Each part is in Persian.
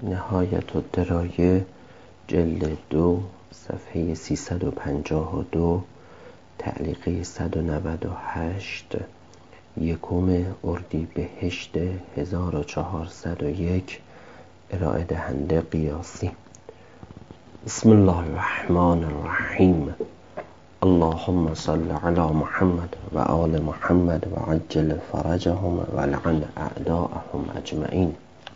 نهایت الدرایه جلد 2 صفحه 352 تعلیقه 198 یکم اردیبهشت 1401 ارائه دهنده قیاسی. بسم الله الرحمن الرحیم. اللهم صل علی محمد و آل محمد و عجل فرجهم و لعن اعداءهم اجمعین.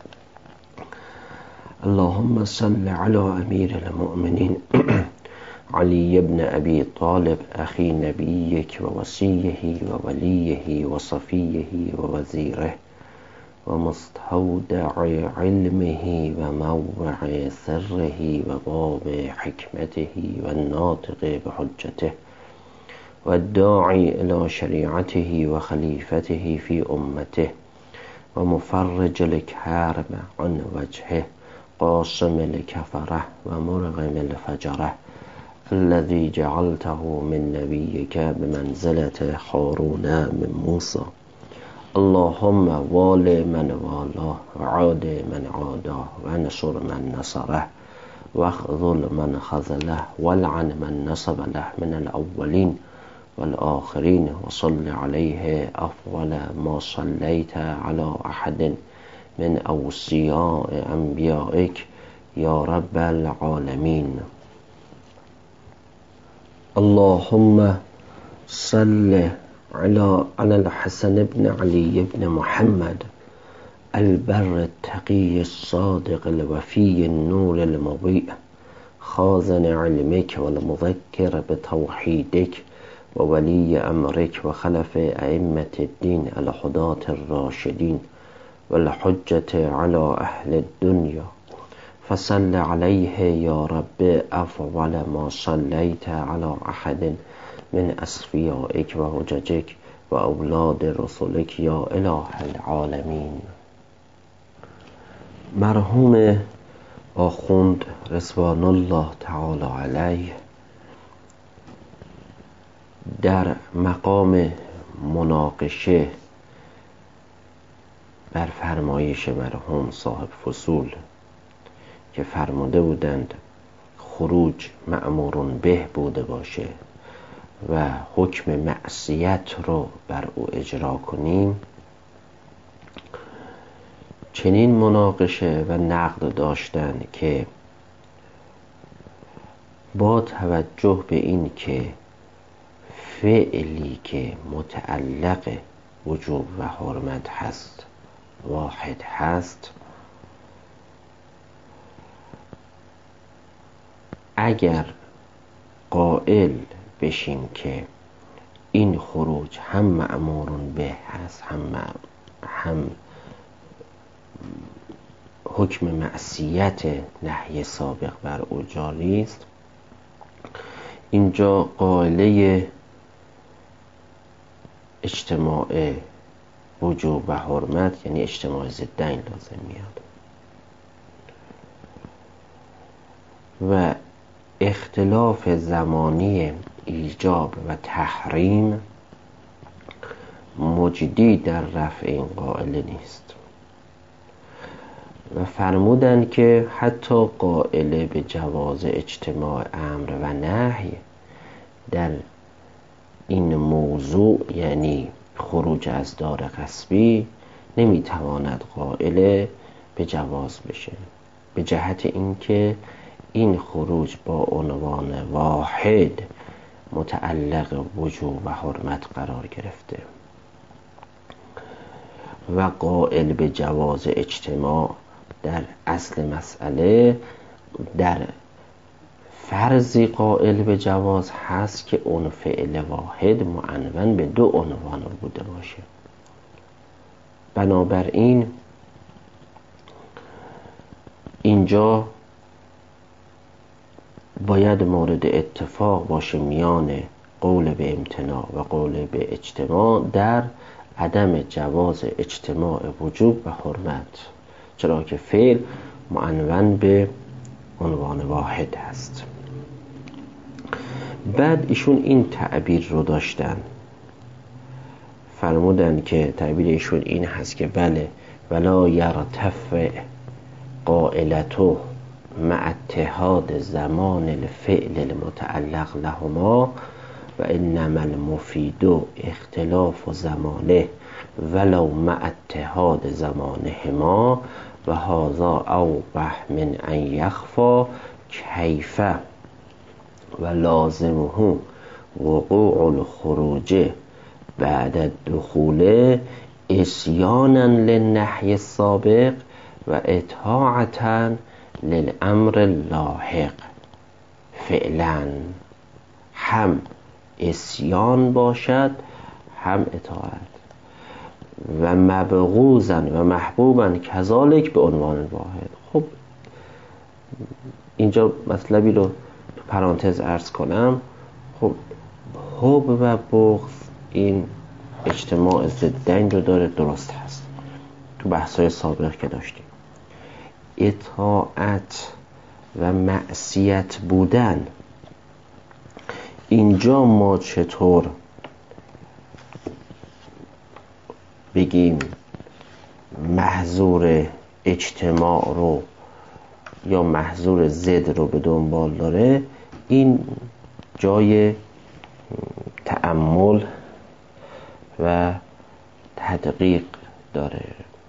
اللهم صل على امیر المؤمنین علی بن ابی طالب اخی نبیک و وصیه و ولیه و صفیه و وزیره و مستودع علمه و موضع سره و باب حکمته و ناطق بحجته و الداعی الى شریعته و خلیفته فی امته و مفرج الکرب عن وجهه قاسم الکفره و مرغم الفجره الذي جعلته من نبيك بمنزلة هارون من موسى. اللهم وال من والاه وعاد من عاداه ونصر من نصره واخذل من خذله والعن من نصب له من الأولين والآخرين وصل عليه أفضل ما صليت على أحد من أوصياء أنبيائك يا رب العالمين. اللهم صل على الحسن بن علي بن محمد البر التقي الصادق الوفي النور المضيء خازن علمك والمذكر بتوحيدك وولي أمرك وخلف أئمة الدين الهداة الراشدين والحجة على أهل الدنيا فصل عليه يا رب أفضل ما صليت على أحد من أصفيائك وحججك وأولاد رسولك يا إله العالمين. مرحوم آخوند رضوان الله تعالی علیه در مقام مناقشه بر فرمایش مرحوم صاحب فصول که فرموده بودند خروج مأمورون به بوده باشه و حکم معصیت رو بر او اجرا کنیم، چنین مناقشه و نقد داشتند که با توجه به این که فعلی که متعلق وجوب و حرمت هست واحد هست، اگر قائل بشیم که این خروج هم مأمورون به هست هم حکم معصیت نهی سابق بر او جاری است، اینجا قاعده اجتماع وجوب و حرمت یعنی اجتماع ضدین لازم میاد و اختلاف زمانی ایجاب و تحریم مجدی در رفع این قائله نیست و فرمودند که حتی قائله به جواز اجتماع امر و نهی در این موضوع یعنی خروج از دار غصبی نمیتواند قائله به جواز بشه، به جهت اینکه این خروج با عنوان واحد متعلق وجوب و حرمت قرار گرفته و قائل به جواز اجتماع در اصل مسئله در فرضی قائل به جواز هست که اون فعل واحد معنون به دو عنوان بوده باشه. بنابراین اینجا باید مورد اتفاق باشه میان قول به امتناع و قول به اجتماع در عدم جواز اجتماع وجوب و حرمت، چرا که فعل معنون به عنوان واحد هست. بعد ایشون این تعبیر رو داشتن، فرمودن که تعبیر ایشون این هست که بله ولا یرتفع قائلته مع اتحاد زمان الفعل المتعلق لهما و انما المفید اختلاف زمانه ولو مع اتحاد زمانهما و هذا اوضح من ان یخفی کیف و لازمه وقوع الخروج بعد الدخول اسیانا للنهی السابق و اطاعتا للامر اللاحق. فعلا هم اسیان باشد هم اطاعت و مبغوزا و محبوبا کذالک به عنوان واحد. خب اینجا مطلبی رو تو پرانتز عرض کنم. خب حب و بغض این اجتماع ضدین رو داره، درست هست، تو بحث‌های سابق که داشتیم. اطاعت و معصیت بودن، اینجا ما چطور بگیم محظور اجتماع رو یا محظور ضد رو به دنبال داره، این جای تأمل و تدقیق داره.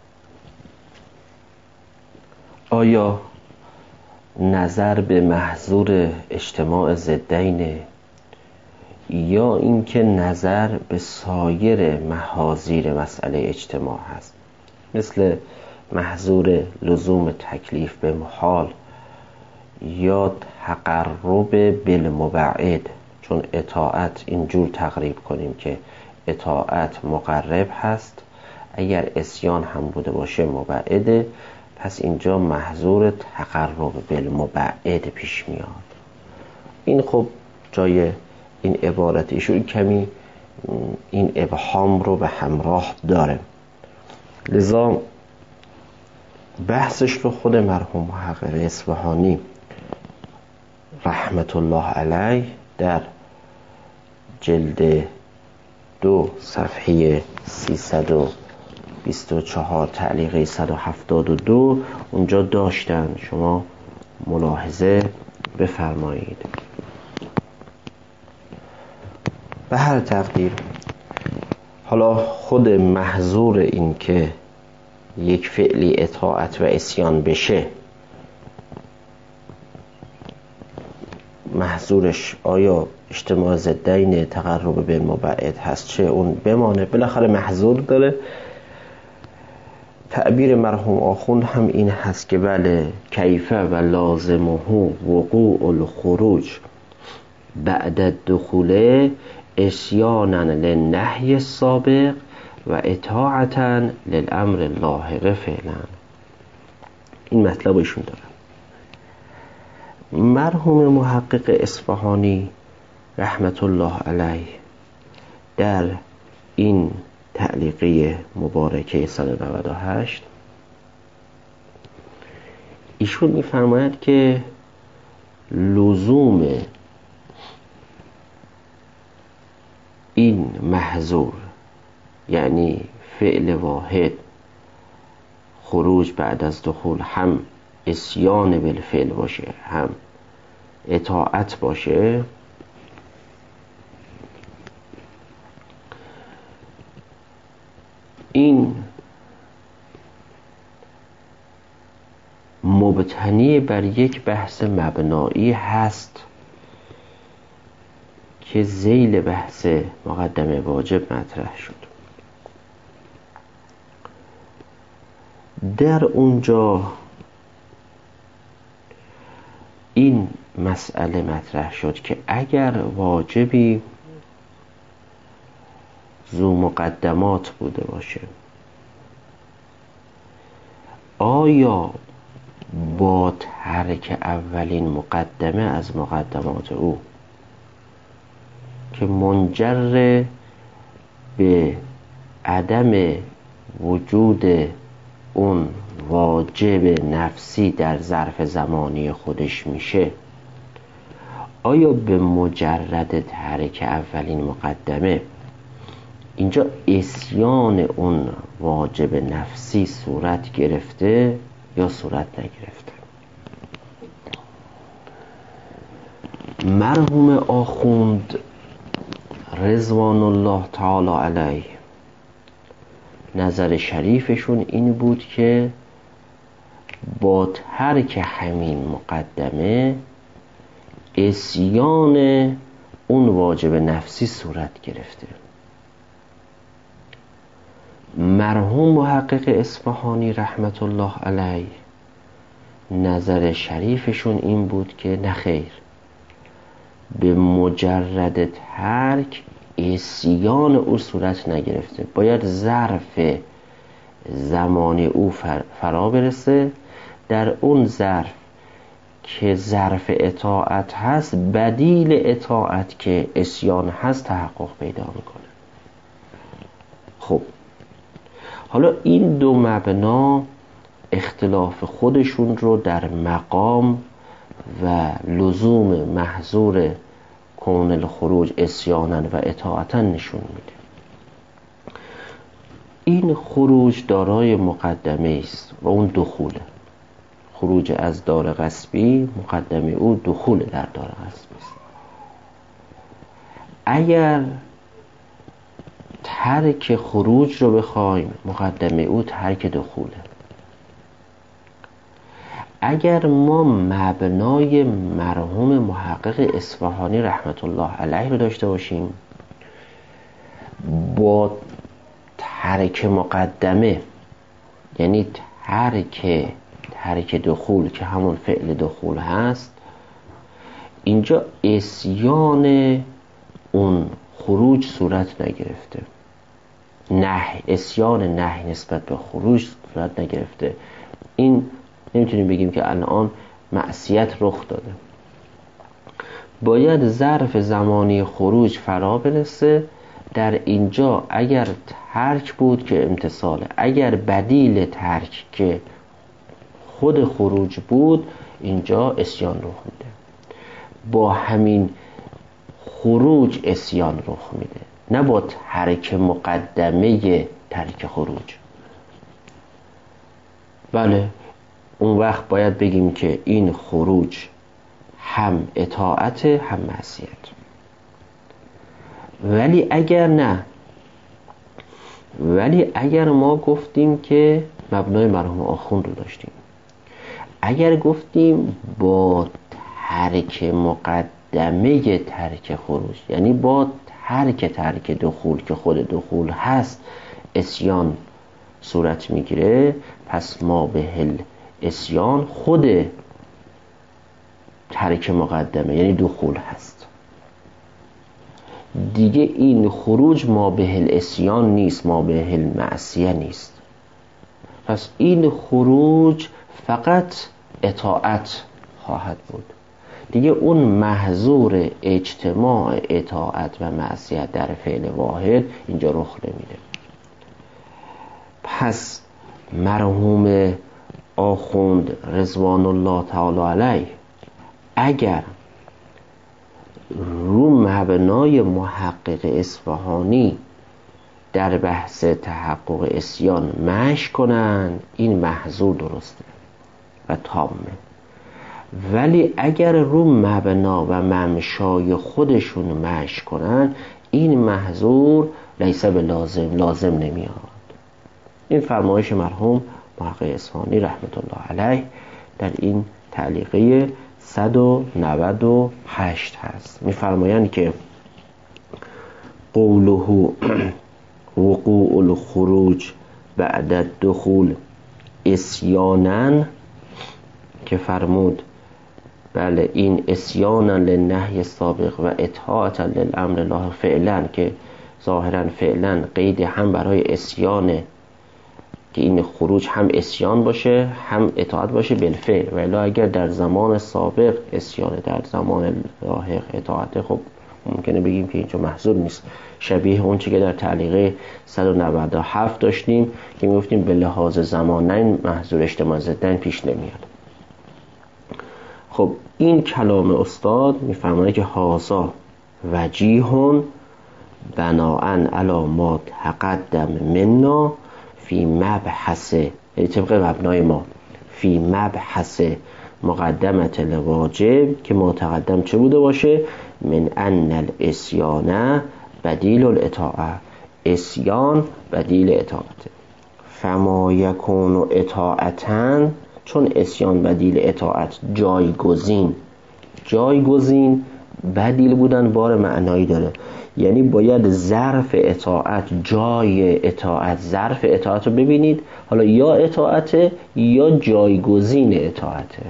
آیا نظر به محظور اجتماع ضدین یا اینکه نظر به سایر محاذیر مسئله اجتماع هست، مثل محظور لزوم تکلیف به محال یا تقرب بالمبعد، چون اطاعت اینجور تقریب کنیم که اطاعت مقرب هست، اگر اسیان هم بوده باشه مبعده، پس اینجا محظور تقرب بالمبعد پیش میاد. این خب جای این عبارت ایشون کمی این ابهام رو به همراه داره، لذا بحثش رو خود مرحوم محقق اصفهانی رحمت الله علیه در جلد 2 صفحه 324 تعلیق 172 اونجا داشتن، شما ملاحظه بفرمایید. به هر تقدیر حالا خود محظور این که یک فعلی اطاعت و اسیان بشه، محظورش آیا اجتماع ضدین تقرب به مبعد هست چه اون بمانه، بالاخره محظور داره. تعبیر مرحوم آخوند هم این هست که بله کیف و لازمه وقوع الخروج بعد الدخول اسیانا للنهی السابق و اطاعتا للامر اللاحق فعلا. این مطلب ایشون داره. مرحوم محقق اصفهانی رحمت الله علیه در این تعلیقه مبارکه 198 ایشون میفرماید که لزوم این محظور، یعنی فعل واحد خروج بعد از دخول، هم اسیان بالفعل باشه هم اطاعت باشه، این مبتنی بر یک بحث مبنایی هست که ذیل بحث مقدمه واجب مطرح شد. در اونجا این مسئله مطرح شد که اگر واجبی ذو مقدمات بوده باشه، آیا با ترک اولین مقدمه از مقدمات او که منجر به عدم وجود اون واجب نفسی در ظرف زمانی خودش میشه، آیا به مجرد ترک اولین مقدمه اینجا اسیان اون واجب نفسی صورت گرفته یا صورت نگرفته. مرحوم آخوند رضوان الله تعالی علیه نظر شریفشون این بود که با ترک همین مقدمه عصیان اون واجب نفسی صورت گرفته. مرحوم محقق اصفهانی رحمت الله علیه نظر شریفشون این بود که نخیر، به مجرد ترک عصیان او صورت نگرفته، باید ظرف زمانی او فرا برسه، در اون ظرف که ظرف اطاعت هست بدیل اطاعت که عصیان هست تحقق پیدا میکنه. خب حالا این دو مبنا اختلاف خودشون رو در مقام و لزوم محظور کون الخروج عصیانا و اطاعتا نشون میده. این خروج دارای مقدمه است و اون دخوله. خروج از دار غصبی مقدمه او دخول در دار غصبی است. اگر ترک خروج رو بخوایم مقدمه او ترک دخوله. اگر ما مبنای مرحوم محقق اصفهانی رحمت الله علیه رو داشته باشیم، با ترک مقدمه یعنی ترک دخول که همون فعل دخول هست، اینجا عصیان اون خروج صورت نگرفته، عصیان نهی نسبت به خروج صورت نگرفته. این نمیتونیم بگیم که الان معصیت رخ داده. باید ظرف زمانی خروج فرا برسه. در اینجا اگر ترک بود که امتثاله، اگر بدیل ترک که خود خروج بود اینجا عصیان رخ میده. با همین خروج عصیان رخ میده، نه با ترک مقدمه ترک خروج. بله، اون وقت باید بگیم که این خروج هم اطاعت هم معصیت. ولی اگر ما گفتیم که مبنای مرحوم آخوند رو داشتیم، اگر گفتیم با ترک مقدمه ترک خروج، یعنی با ترک دخول که خود دخول هست عصیان صورت میگیره، پس ما به عصیان خود ترک مقدمه یعنی دخول هست دیگه. این خروج ما به عصیان نیست، ما به معصیه نیست. پس این خروج فقط اطاعت خواهد بود دیگه. اون محظور اجتماع اطاعت و معصیت در فعل واحد اینجا رخ نمیده. پس مرحوم آخوند رضوان الله تعالی علیه اگر رو مبنای محقق اصفهانی در بحث تحقق عصیان مشی کنن، این محظور درسته و تامه. ولی اگر رو مبنا و ممشای خودشون مشی کنن، این محظور لیس به لازم نمیاد. این فرمایش مرحوم محقق اصفهانی رحمت الله علیه در این تعلیقه 198 هست. می‌فرمایند که قوله وقوع الخروج بعد الدخول عصیانا، که فرمود بله این عصیانا للنهی سابق و اطاعتا للامر لاحق فعلا، که ظاهرا فعلا قید هم برای عصیانه که این خروج هم عصیان باشه هم اطاعت باشه بالفعل. ولی اگر در زمان سابق عصیان در زمان لاحق اطاعت، خب ممکنه بگیم که اینجا محظور نیست. شبیه اون چیزی که در تعلیق 197 داشتیم که میگفتیم به لحاظ زمانین محظور اجتماع ضدن پیش نمیاد. خب این کلام استاد میفهمونه که هازا وجیهون بناءن علی ما تقدم منا فی مبحث، یعنی طبق مبنای ما فی مبحث مقدمت الواجب که متقدم چه بوده باشه؟ من ان الاسیان بدیل الاطاعه، اسیان بدیل اطاعته. فما یکون اطاعتن، چون اسیان بدیل اطاعت جایگزین بدیل بودن بار معنایی داره، یعنی باید ظرف اطاعت، جای اطاعت، ظرف اطاعت رو ببینید، حالا یا اطاعته یا جایگزین اطاعته.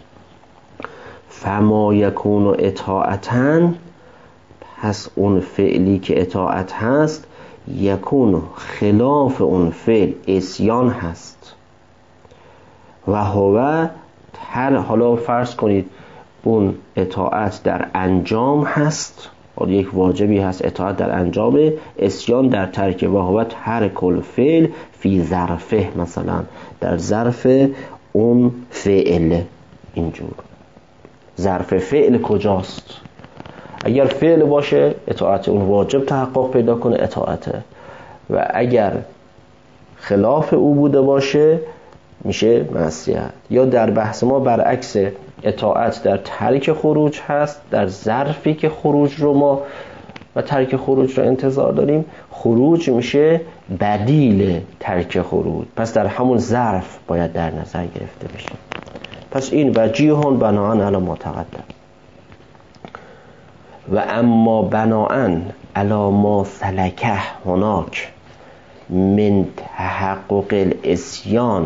فما یکون اطاعتن، پس اون فعلی که اطاعت هست، یکون خلاف اون فعل اسیان هست. و هو حالا فرض کنید اون اطاعت در انجام هست، یک واجبی هست اطاعت در انجام، اسیان در ترک. و هو ترک الفعل فی ظرفه، مثلا در ظرف اون فعل. اینجور ظرف فعل کجاست؟ اگر فعل باشه اطاعت اون واجب تحقق پیدا کنه، اطاعته. و اگر خلاف او بوده باشه میشه معصیت. یا در بحث ما برعکس، اطاعت در ترک خروج هست، در ظرفی که خروج رو ما و ترک خروج رو انتظار داریم، خروج میشه بدیل ترک خروج، پس در همون ظرف باید در نظر گرفته بشه. پس این وجیهون بناءن علی ما تقدم. و اما بناءن علی ما سلکه هناک من تحقق الاسیان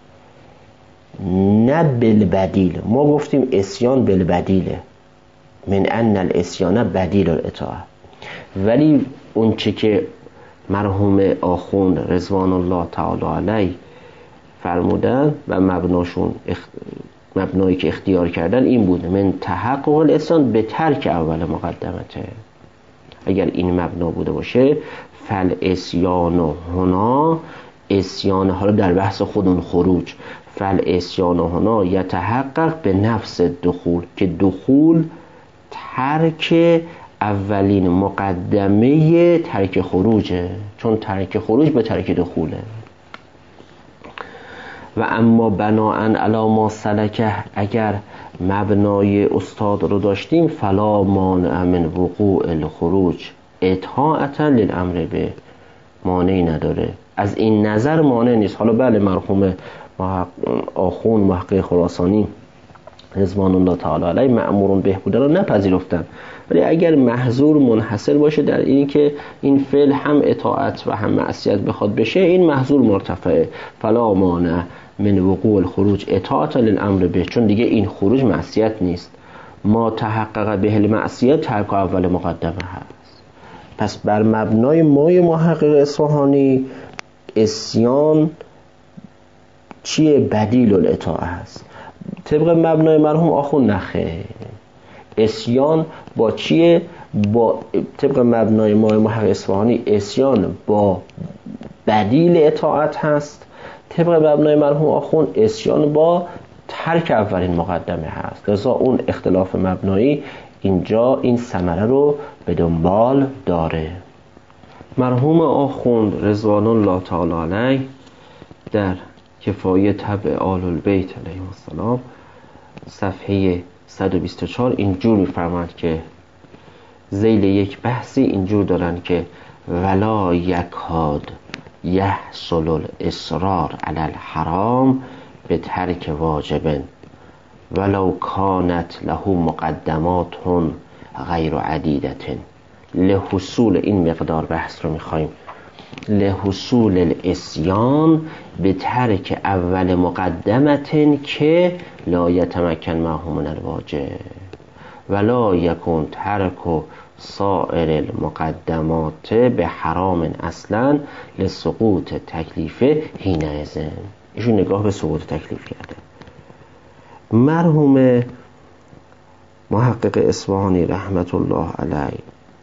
نه بالبدیل، ما گفتیم اسیان بالبدیله، من ان الاسیان بدیل الاطاعه، ولی اون چه که مرحوم آخوند رضوان الله تعالی علیه فرمودن و مبنایی که اختیار کردن این بوده، من تحقق الاسیان به ترک اول مقدمته. اگر این مبنا بوده باشه، فل اسیان هنا، اسیان حالا در بحث خودون خروج، فل اسیان هنا یتحقق به نفس دخول، که دخول ترک اولین مقدمه ترک خروجه، چون ترک خروج به ترک دخوله. و اما بناءن علی ما سلکه، اگر مبنای استاد رو داشتیم، فلا مانع من وقوع الخروج اطاعتا للامر به، مانعی نداره، از این نظر مانع نیست. حالا بله مرحوم آخوند محقق خراسانی رضوان الله تعالی علیه مأمورون به بودن رو نپذیرفتن، ولی اگر محظور منحصر باشه در این که این فعل هم اطاعت و هم معصیت بخواد بشه، این محظور مرتفعه. فلا مانع من وقوع الخروج اطاعت للامر به، چون دیگه این خروج معصیت نیست. ما تحقق به المعصیت ترک اول مقدمه هست. پس بر مبنای مای محقق اصفهانی اسیان چیه؟ بدیل الاطاعه هست. طبق مبنای مرحوم آخوند نخه، اسیان با چیه؟ با طبق مبنای مای محقق اصفهانی اسیان با بدیل اطاعت هست، طبق مبنای مرحوم آخوند اسیان با ترک اولین مقدمه هست. لذا اون اختلاف مبنایی اینجا این ثمره رو به دنبال داره. مرحوم آخوند رضوان الله تعالی علیه در کفایه طبع آل البیت علیهم السلام صفحه 124 اینجور می‌فرماند که ذیل یک بحثی اینجور دارن که ولا یکاد یحصل الاصرار علی الحرام به ترک واجب ولو کانت له مقدمات غیر عدیدة. لحصول این مقدار بحث رو میخوایم، لحصول الاسیان به ترک اول مقدمت که لا یتمکن معه من الواجب ولا یکون ترک سائر المقدمات به حرام اصلا لسقوط تکلیفه حینئذ. ایشون نگاه به سقوط تکلیف کرده. مرحوم محقق اصفهانی رحمت الله علیه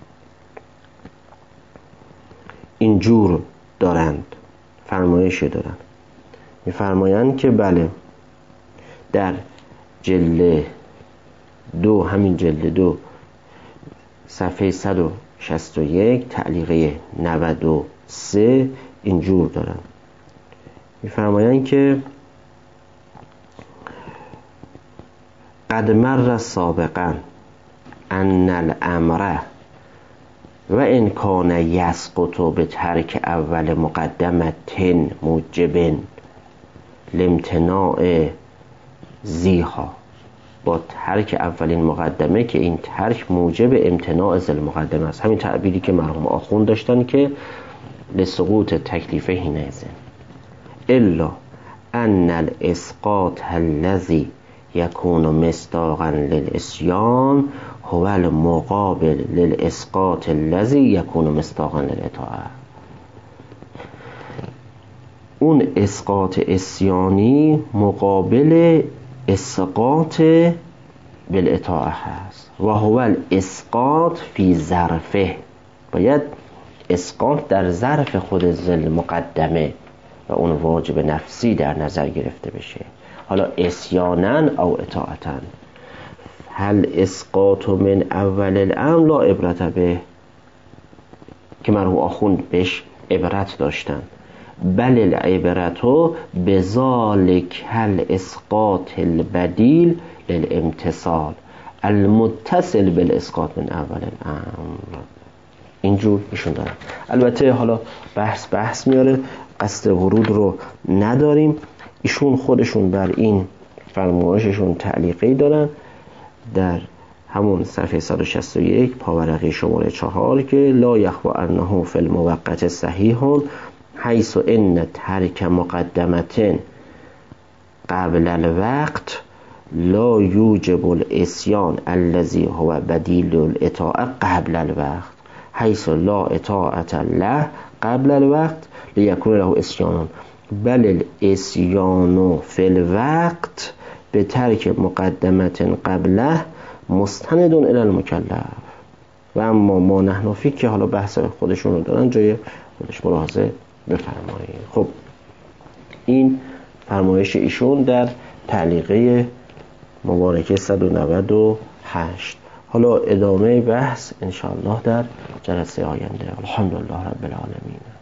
اینجور دارند، فرمایشی دارند، میفرمایند که بله در جلد 2، همین جلد 2 صفحه 161 تعلیقه 93 اینجور دارند، میفرمایند که قد مر سابقا ان الامر و ان کان یسقط به ترک اول مقدمه موجب لامتناع زیها، با ترک اولین مقدمه که این ترک موجب امتناع ذل مقدمه است. همین تعبیری که مرحوم آخوند داشتن که لسقوط تکلیفه حینئذ الا ان الاسقاط الذي يكون مصداقا للعصيان هو المقابل للاسقاط الذي يكون مصداقا للاطاعه. اون اسقاط عصیانی مقابل اسقاط بالاطاعه هست و هو الاسقاط فی ظرفه، باید اسقاط در ظرف خود ذل مقدمه و اون واجب نفسی در نظر گرفته بشه. حالا عصیانا او اطاعتا. هل اسقاط من اول الامر لا عبرت به، که مرحوم آخوند بهش عبرت داشتن، بل العبرت بذالک الاسقاط البدیل للامتصال المتصل بالاسقاط من اول الامر. اینجور ایشون دارن. البته حالا بحث میاره، قصد ورود رو نداریم. ایشون خودشون بر این فرمایششون تعلیقی دارن در همون صفحه 161 پاورقی شماره 4 که لا یخفی انه فی الموقت صحیح حیث ان ترک مقدمه قبل الوقت لا یوجب العصیان الذی هو بدیل الاطاعه قبل الوقت حیث لا اطاعت له قبل الوقت لیکون له عصیان بل العصیان فی الوقت به ترک مقدمه قبله مستند الی المکلف. و اما ما نحن فی که حالا بحث خودشون رو دارن، جای خودش ملاحظه بفرمایید. خب این فرمایش ایشون در تعلیقه مبارکه 198. حالا ادامه بحث انشاءالله در جلسه آینده. الحمدلله رب العالمین.